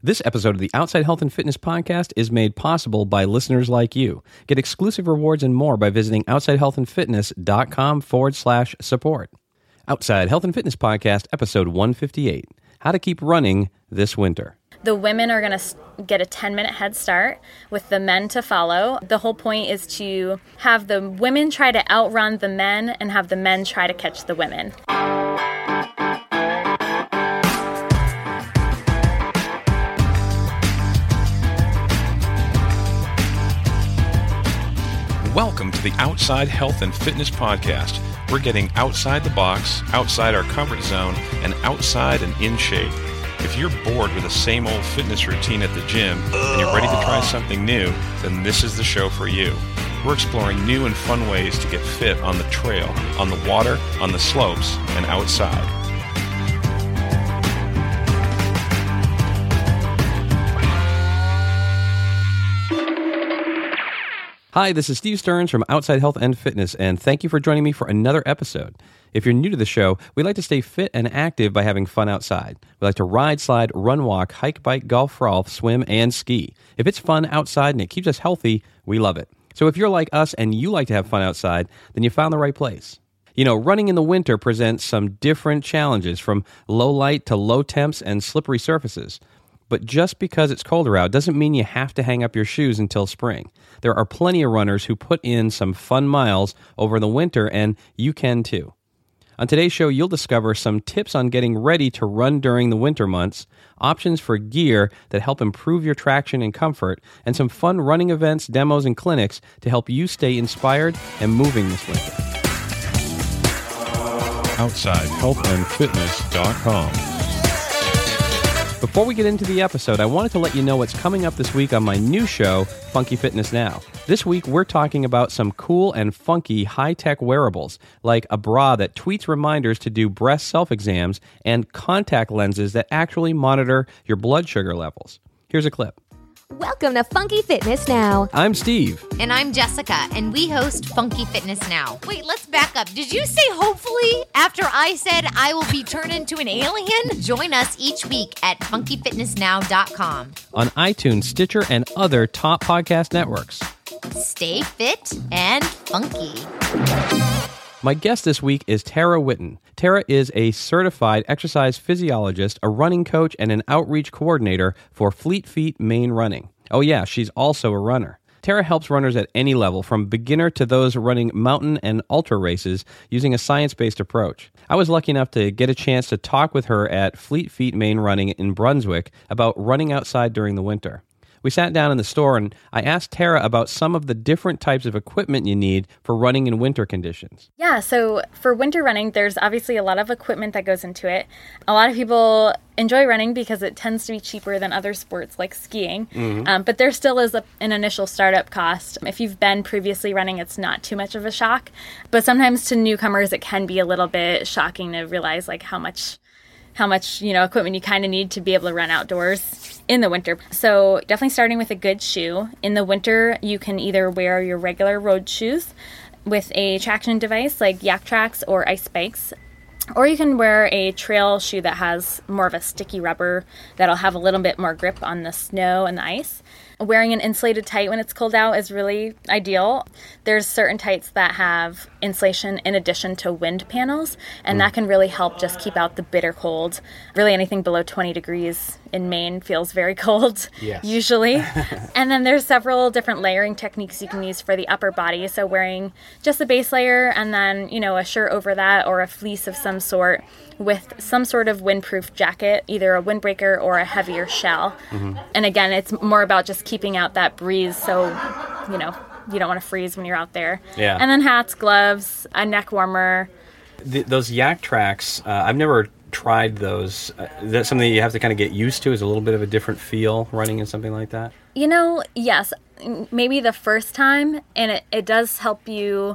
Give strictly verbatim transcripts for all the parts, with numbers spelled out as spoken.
This episode of the Outside Health and Fitness Podcast is made possible by listeners like you. Get exclusive rewards and more by visiting outsidehealthandfitness.com forward slash support. Outside Health and Fitness Podcast, episode one fifty-eight. How to keep running this winter. The women are going to get a ten-minute head start with the men to follow. The whole point is to have the women try to outrun the men and have the men try to catch the women. Welcome to the Outside Health and Fitness Podcast. We're getting outside the box, outside our comfort zone, and outside and in shape. If you're bored with the same old fitness routine at the gym and you're ready to try something new, then this is the show for you. We're exploring new and fun ways to get fit on the trail, on the water, on the slopes, and outside. Hi, this is Steve Stearns from Outside Health and Fitness, and thank you for joining me for another episode. If you're new to the show, we like to stay fit and active by having fun outside. We like to ride, slide, run, walk, hike, bike, golf, frolf, swim, and ski. If it's fun outside and it keeps us healthy, we love it. So if you're like us and you like to have fun outside, then you found the right place. You know, running in the winter presents some different challenges, from low light to low temps and slippery surfaces. But just because it's colder out doesn't mean you have to hang up your shoes until spring. There are plenty of runners who put in some fun miles over the winter, and you can too. On today's show, you'll discover some tips on getting ready to run during the winter months, options for gear that help improve your traction and comfort, and some fun running events, demos, and clinics to help you stay inspired and moving this winter. outside health and fitness dot com. Before we get into the episode, I wanted to let you know what's coming up this week on my new show, Funky Fitness Now. This week, we're talking about some cool and funky high-tech wearables, like a bra that tweets reminders to do breast self-exams and contact lenses that actually monitor your blood sugar levels. Here's a clip. Welcome to Funky Fitness Now. I'm Steve. And I'm Jessica, and we host Funky Fitness Now. Wait, let's back up. Did you say hopefully after I said I will be turned into an alien? Join us each week at funky fitness now dot com. On iTunes, Stitcher, and other top podcast networks. Stay fit and funky. My guest this week is Tara Whitten. Tara is a certified exercise physiologist, a running coach, and an outreach coordinator for Fleet Feet Maine Running. Oh yeah, she's also a runner. Tara helps runners at any level, from beginner to those running mountain and ultra races, using a science-based approach. I was lucky enough to get a chance to talk with her at Fleet Feet Maine Running in Brunswick about running outside during the winter. We sat down in the store and I asked Tara about some of the different types of equipment you need for running in winter conditions. Yeah, so for winter running, there's obviously a lot of equipment that goes into it. A lot of people enjoy running because it tends to be cheaper than other sports like skiing, mm-hmm. um, but there still is a, an initial startup cost. If you've been previously running, it's not too much of a shock, but sometimes to newcomers, it can be a little bit shocking to realize like how much how much, you know, equipment you kind of need to be able to run outdoors in the winter. So definitely starting with a good shoe. In the winter, you can either wear your regular road shoes with a traction device like Yaktrax or Ice Spikes, or you can wear a trail shoe that has more of a sticky rubber that'll have a little bit more grip on the snow and the ice. Wearing an insulated tight when it's cold out is really ideal. There's certain tights that have insulation in addition to wind panels, and mm. that can really help just keep out the bitter cold. Really anything below twenty degrees in Maine feels very cold, yes. usually. And then there's several different layering techniques you can use for the upper body. So wearing just a base layer and then, you know, a shirt over that or a fleece of some sort with some sort of windproof jacket, either a windbreaker or a heavier shell. Mm-hmm. And again, it's more about just keeping out that breeze so, you know, you don't want to freeze when you're out there. Yeah. And then hats, gloves, a neck warmer. The, those Yaktrax, uh, I've never tried those. Uh, that's something you have to kind of get used to, is a little bit of a different feel running in something like that? You know, yes. Maybe the first time, and it, it does help you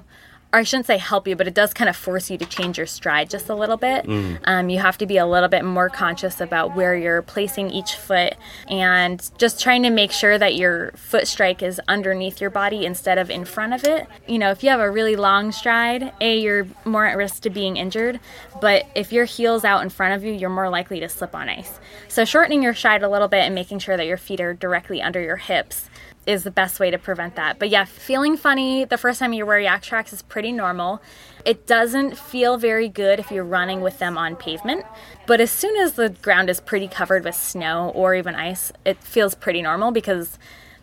or I shouldn't say help you, but it does kind of force you to change your stride just a little bit. Mm. Um, you have to be a little bit more conscious about where you're placing each foot and just trying to make sure that your foot strike is underneath your body instead of in front of it. You know, if you have a really long stride, A, you're more at risk to being injured, but if your heel's out in front of you, you're more likely to slip on ice. So shortening your stride a little bit and making sure that your feet are directly under your hips is the best way to prevent that. But yeah, feeling funny the first time you wear Yaktrax is pretty normal. It doesn't feel very good if you're running with them on pavement, but as soon as the ground is pretty covered with snow or even ice, it feels pretty normal because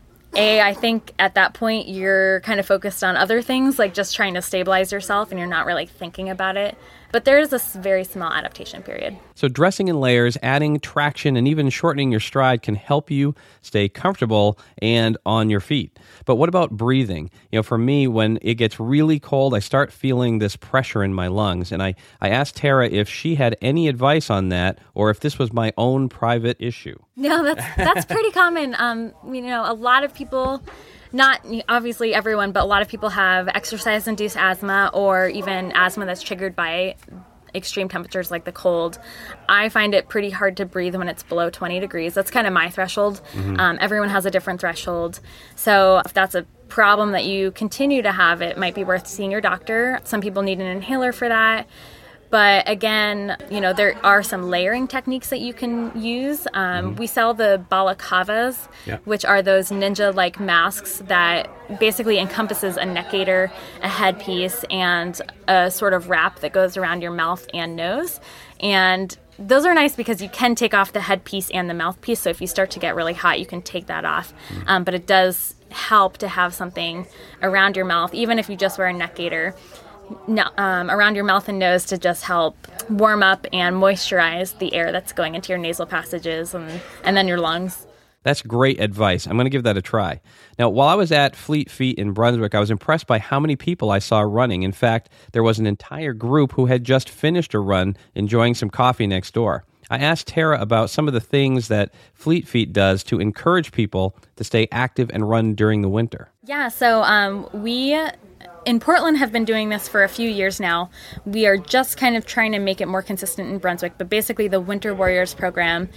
A, I think at that point you're kind of focused on other things, like just trying to stabilize yourself and you're not really thinking about it. But there is a very small adaptation period. So dressing in layers, adding traction, and even shortening your stride can help you stay comfortable and on your feet. But what about breathing? You know, for me, when it gets really cold, I start feeling this pressure in my lungs. And I, I asked Tara if she had any advice on that or if this was my own private issue. No, that's that's pretty common. Um, you know, a lot of people... Not obviously everyone, but a lot of people have exercise-induced asthma or even asthma that's triggered by extreme temperatures like the cold. I find it pretty hard to breathe when it's below twenty degrees. That's kind of my threshold. Mm-hmm. Um, everyone has a different threshold. So if that's a problem that you continue to have, it might be worth seeing your doctor. Some people need an inhaler for that. But again, you know, there are some layering techniques that you can use. Um, mm-hmm. We sell the balaclavas, yeah. which are those ninja-like masks that basically encompasses a neck gaiter, a headpiece, and a sort of wrap that goes around your mouth and nose. And those are nice because you can take off the headpiece and the mouthpiece. So if you start to get really hot, you can take that off. Mm-hmm. Um, but it does help to have something around your mouth, even if you just wear a neck gaiter. No, um, around your mouth and nose to just help warm up and moisturize the air that's going into your nasal passages and, and then your lungs. That's great advice. I'm going to give that a try. Now, while I was at Fleet Feet in Brunswick, I was impressed by how many people I saw running. In fact, there was an entire group who had just finished a run, enjoying some coffee next door. I asked Tara about some of the things that Fleet Feet does to encourage people to stay active and run during the winter. Yeah, so um, we... in Portland have been doing this for a few years now. We are just kind of trying to make it more consistent in Brunswick, but basically the Winter Warriors program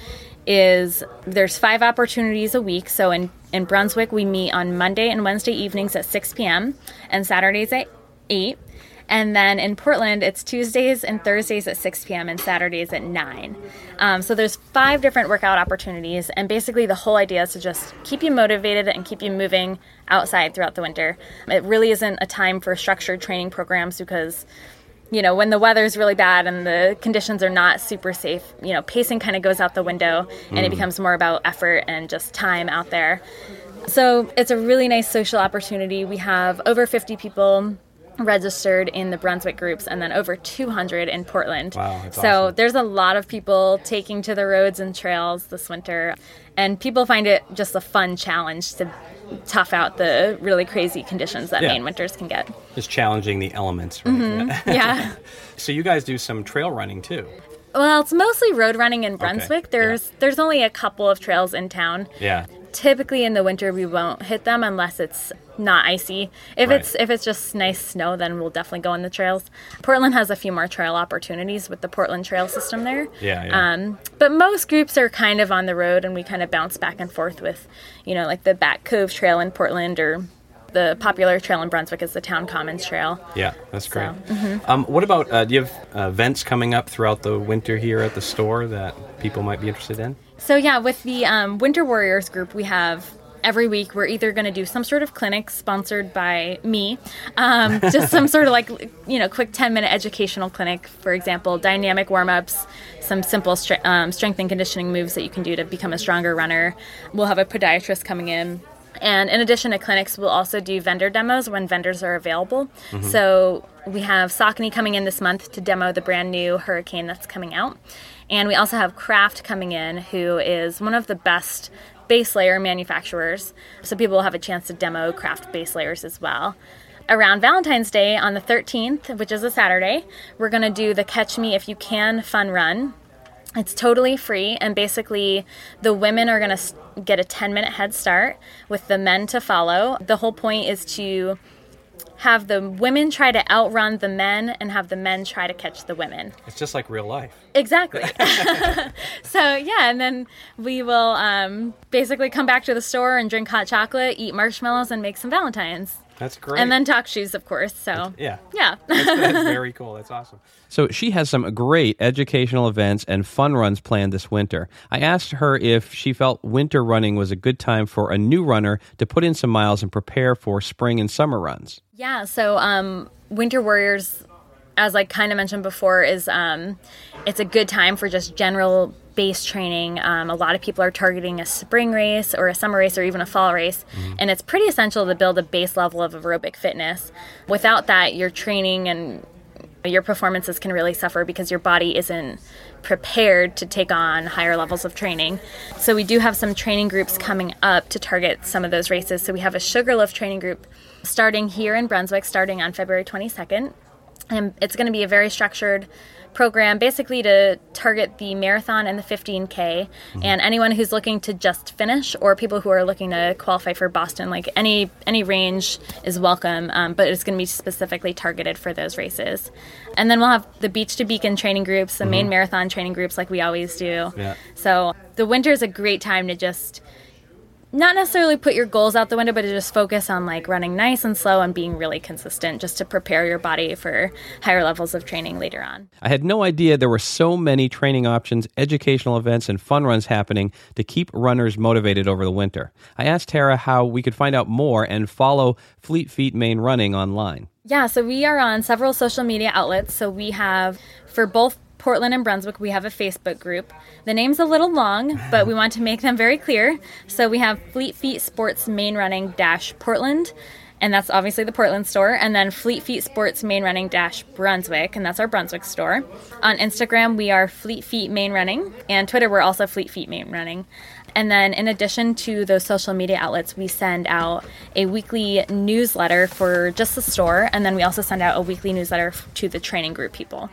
is, there's five opportunities a week. So in, in Brunswick, we meet on Monday and Wednesday evenings at six p.m. and Saturdays at eight. And then in Portland, it's Tuesdays and Thursdays at six p.m. and Saturdays at nine. Um, so there's five different workout opportunities. And basically the whole idea is to just keep you motivated and keep you moving outside throughout the winter. It really isn't a time for structured training programs because, you know, when the weather's really bad and the conditions are not super safe, you know, pacing kind of goes out the window and mm. it becomes more about effort and just time out there. So it's a really nice social opportunity. We have over fifty people registered in the Brunswick groups and then over two hundred in Portland. Wow, that's so awesome. There's a lot of people taking to the roads and trails this winter, and people find it just a fun challenge to tough out the really crazy conditions that yeah. Maine winters can get. Just challenging the elements, right? Mm-hmm. Yeah. So you guys do some trail running too. Well, it's mostly road running in Brunswick. Okay. There's yeah. there's only a couple of trails in town. Yeah. Typically in the winter we won't hit them unless it's not icy. If Right. it's if it's just nice snow, then we'll definitely go on the trails. Portland has a few more trail opportunities with the Portland trail system there. Yeah, yeah. Um, but most groups are kind of on the road, and we kind of bounce back and forth with, you know, like the Back Cove Trail in Portland, or the popular trail in Brunswick is the Town Commons Trail. Yeah, that's great. So, mm-hmm. um, what about, uh, do you have uh, events coming up throughout the winter here at the store that people might be interested in? So yeah, with the um, Winter Warriors group, we have every week we're either going to do some sort of clinic sponsored by me, um, just some sort of like, you know, quick ten minute educational clinic, for example, dynamic warm-ups, some simple stre- um, strength and conditioning moves that you can do to become a stronger runner. We'll have a podiatrist coming in. And in addition to clinics, we'll also do vendor demos when vendors are available. Mm-hmm. So we have Saucony coming in this month to demo the brand new Hurricane that's coming out. And we also have Craft coming in, who is one of the best base layer manufacturers. So people will have a chance to demo Craft base layers as well. Around Valentine's Day on the thirteenth, which is a Saturday, we're going to do the Catch Me If You Can fun run. It's totally free, and basically the women are going to get a ten minute head start with the men to follow. The whole point is to have the women try to outrun the men and have the men try to catch the women. It's just like real life. Exactly. So, yeah, and then we will um, basically come back to the store and drink hot chocolate, eat marshmallows, and make some Valentines. That's great. And then talk shoes, of course. So, yeah. Yeah. that's, that's very cool. That's awesome. So she has some great educational events and fun runs planned this winter. I asked her if she felt winter running was a good time for a new runner to put in some miles and prepare for spring and summer runs. Yeah, so um, Winter Warriors, as I kind of mentioned before, is um, it's a good time for just general base training. Um, a lot of people are targeting a spring race or a summer race or even a fall race, mm-hmm. and it's pretty essential to build a base level of aerobic fitness. Without that, your training and your performances can really suffer because your body isn't prepared to take on higher levels of training. So we do have some training groups coming up to target some of those races. So we have a Sugarloaf training group starting here in Brunswick, starting on February twenty-second. And it's going to be a very structured program, basically to target the marathon and the fifteen K, mm-hmm. and anyone who's looking to just finish, or people who are looking to qualify for Boston. Like any any range is welcome, um, but it's going to be specifically targeted for those races. And then we'll have the Beach to Beacon training groups, the mm-hmm. main marathon training groups, like we always do. Yeah. So the winter is a great time to just not necessarily put your goals out the window, but to just focus on like running nice and slow and being really consistent, just to prepare your body for higher levels of training later on. I had no idea there were so many training options, educational events, and fun runs happening to keep runners motivated over the winter. I asked Tara how we could find out more and follow Fleet Feet Maine Running online. Yeah, so we are on several social media outlets. So we have, for both Portland and Brunswick, we have a Facebook group. The name's a little long, but we want to make them very clear. So we have Fleet Feet Sports Maine Running dash Portland, and that's obviously the Portland store, and then Fleet Feet Sports Maine Running dash Brunswick, and that's our Brunswick store. On Instagram, we are Fleet Feet Maine Running, and Twitter, we're also Fleet Feet Maine Running. And then in addition to those social media outlets, we send out a weekly newsletter for just the store, and then we also send out a weekly newsletter to the training group people.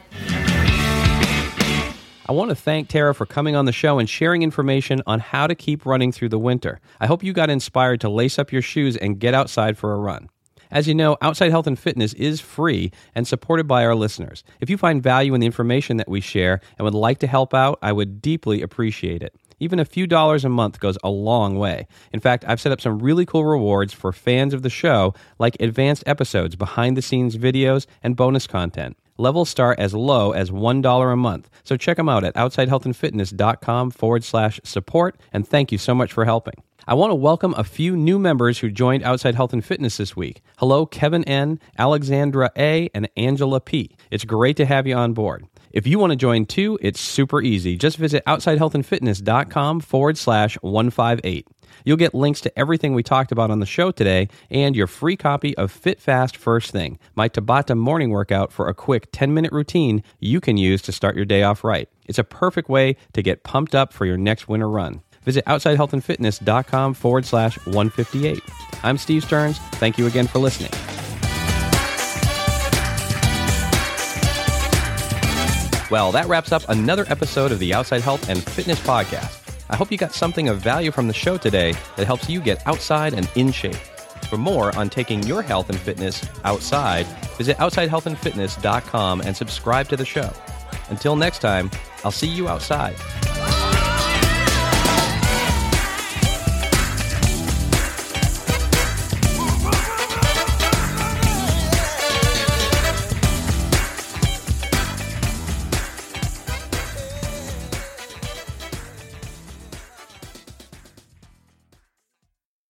I want to thank Tara for coming on the show and sharing information on how to keep running through the winter. I hope you got inspired to lace up your shoes and get outside for a run. As you know, Outside Health and Fitness is free and supported by our listeners. If you find value in the information that we share and would like to help out, I would deeply appreciate it. Even a few dollars a month goes a long way. In fact, I've set up some really cool rewards for fans of the show, like advanced episodes, behind-the-scenes videos, and bonus content. Levels start as low as one dollar a month. So check them out at outsidehealthandfitness.com forward slash support, and thank you so much for helping. I want to welcome a few new members who joined Outside Health and Fitness this week. Hello, Kevin N., Alexandra A., and Angela P. It's great to have you on board. If you want to join too, it's super easy. Just visit outsidehealthandfitness.com forward slash 158. You'll get links to everything we talked about on the show today and your free copy of Fit Fast First Thing, my Tabata morning workout for a quick ten-minute routine you can use to start your day off right. It's a perfect way to get pumped up for your next winter run. Visit outsidehealthandfitness.com forward slash 158. I'm Steve Stearns. Thank you again for listening. Well, that wraps up another episode of the Outside Health and Fitness Podcast. I hope you got something of value from the show today that helps you get outside and in shape. For more on taking your health and fitness outside, visit outside health and fitness dot com and subscribe to the show. Until next time, I'll see you outside.